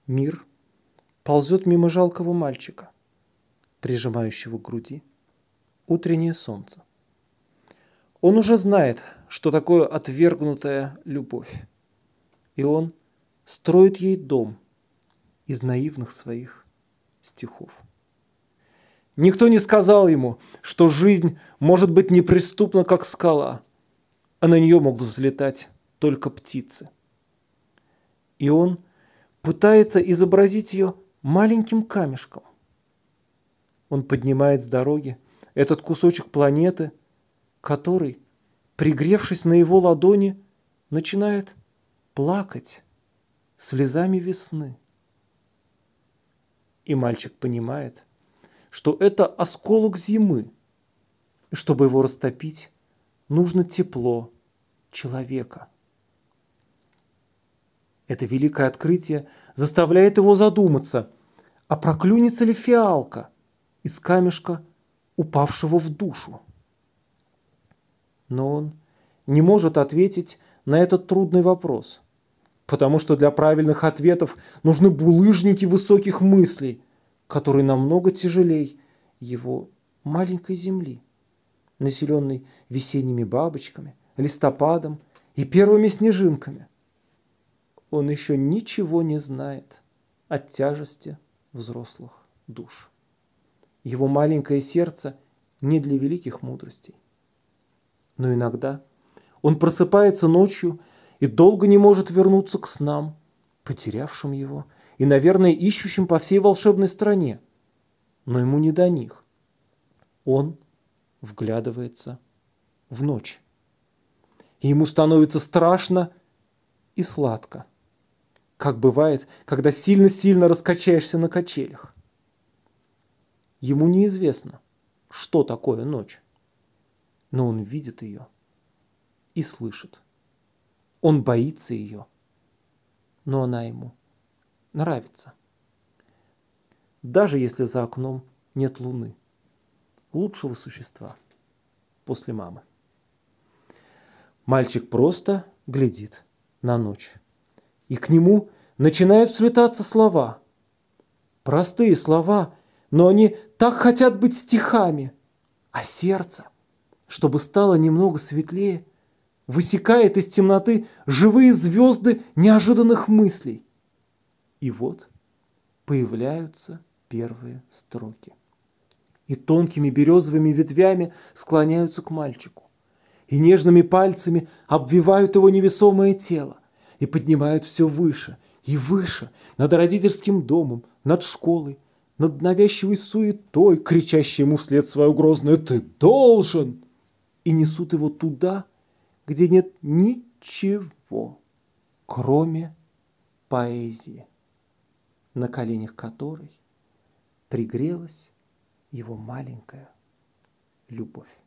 Мир ползет мимо жалкого мальчика, прижимающего к груди утреннее солнце. Он уже знает, что такое отвергнутая любовь, и он строит ей дом из наивных своих стихов. Никто не сказал ему, что жизнь может быть неприступна, как скала, а на нее могут взлетать только птицы. И он пытается изобразить ее маленьким камешком. Он поднимает с дороги этот кусочек планеты, который, пригревшись на его ладони, начинает плакать слезами весны. И мальчик понимает, что это осколок зимы, и чтобы его растопить, нужно тепло человека. Это великое открытие заставляет его задуматься, а проклюнется ли фиалка из камешка, упавшего в душу. Но он не может ответить на этот трудный вопрос, потому что для правильных ответов нужны булыжники высоких мыслей, которые намного тяжелее его маленькой земли, населенной весенними бабочками, листопадом и первыми снежинками. Он еще ничего не знает о тяжести взрослых душ. Его маленькое сердце не для великих мудростей. Но иногда он просыпается ночью и долго не может вернуться к снам, потерявшим его и, наверное, ищущим по всей волшебной стране. Но ему не до них. Он вглядывается в ночь. И ему становится страшно и сладко, как бывает, когда сильно-сильно раскачаешься на качелях. Ему неизвестно, что такое ночь, но он видит ее и слышит. Он боится ее, но она ему нравится. Даже если за окном нет луны, лучшего существа после мамы. Мальчик просто глядит на ночь, и к нему начинают слетаться слова. Простые слова, но они так хотят быть стихами, а сердце, чтобы стало немного светлее, высекает из темноты живые звезды неожиданных мыслей. И вот появляются первые строки. И тонкими березовыми ветвями склоняются к мальчику, и нежными пальцами обвивают его невесомое тело, и поднимают все выше и выше, над родительским домом, над школой, над навязчивой суетой, кричащей ему вслед свою грозную «Ты должен!» и несут его туда, где нет ничего, кроме поэзии, на коленях которой пригрелась его маленькая любовь.